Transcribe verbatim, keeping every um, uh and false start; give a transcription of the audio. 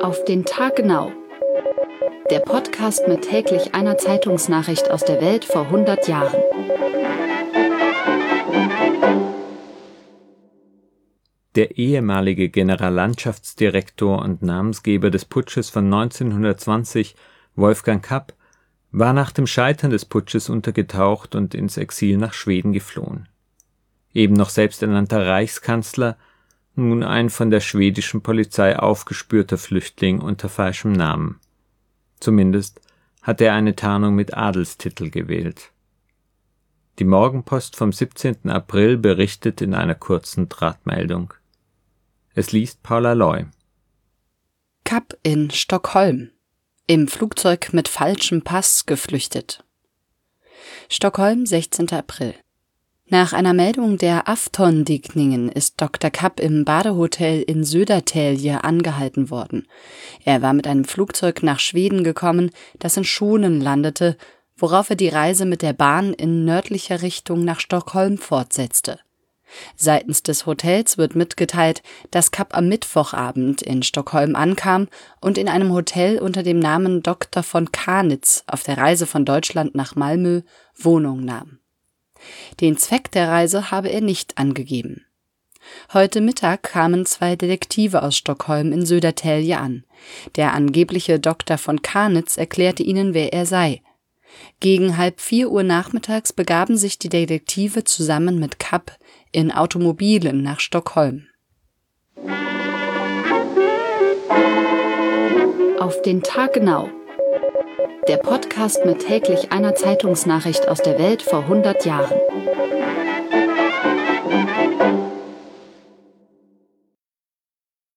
Auf den Tag genau. Der Podcast mit täglich einer Zeitungsnachricht aus der Welt vor hundert Jahren. Der ehemalige Generallandschaftsdirektor und Namensgeber des Putsches von neunzehnhundertzwanzig, Wolfgang Kapp, war nach dem Scheitern des Putsches untergetaucht und ins Exil nach Schweden geflohen. Eben noch selbsternannter Reichskanzler, nun ein von der schwedischen Polizei aufgespürter Flüchtling unter falschem Namen. Zumindest hat er eine Tarnung mit Adelstitel gewählt. Die Morgenpost vom siebzehnten April berichtet in einer kurzen Drahtmeldung. Es liest Paula Loy. Kapp in Stockholm. Im Flugzeug mit falschem Pass geflüchtet. Stockholm, sechzehnten April. Nach einer Meldung der Aftonbladet ist Doktor Kapp im Badehotel in Södertälje angehalten worden. Er war mit einem Flugzeug nach Schweden gekommen, das in Schonen landete, worauf er die Reise mit der Bahn in nördlicher Richtung nach Stockholm fortsetzte. Seitens des Hotels wird mitgeteilt, dass Kapp am Mittwochabend in Stockholm ankam und in einem Hotel unter dem Namen Doktor von Kanitz auf der Reise von Deutschland nach Malmö Wohnung nahm. Den Zweck der Reise habe er nicht angegeben. Heute Mittag kamen zwei Detektive aus Stockholm in Södertälje an. Der angebliche Doktor von Kanitz erklärte ihnen, wer er sei. Gegen halb vier Uhr nachmittags begaben sich die Detektive zusammen mit Kapp in Automobilen nach Stockholm. Auf den Tag genau. Der Podcast mit täglich einer Zeitungsnachricht aus der Welt vor hundert Jahren.